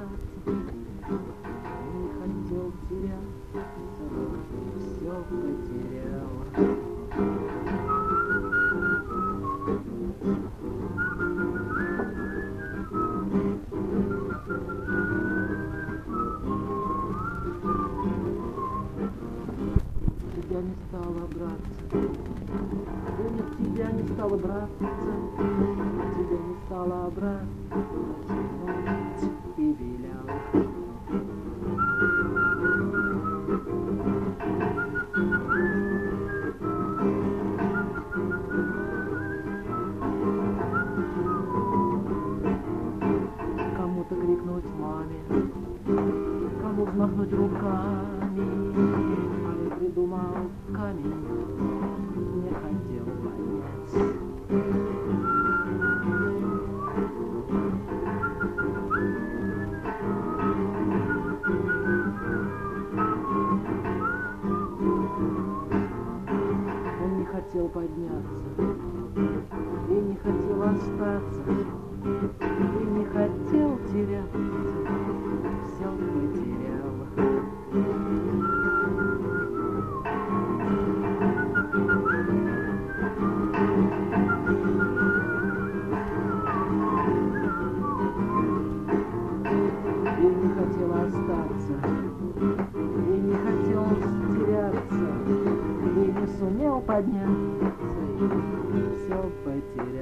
Не хотел теряться, все потерял. Тебя не стало браться, нет, тебя не стало браться, тебя не стало браться, и вилял. Кому-то крикнуть маме, кому взмахнуть руками, а я придумал камень, не хотел понять. Он не хотел подняться и не хотел остаться, и не хотел теряться, все потерял. И не хотел остаться, и не хотел теряться, и не сумел подняться, и все потерял.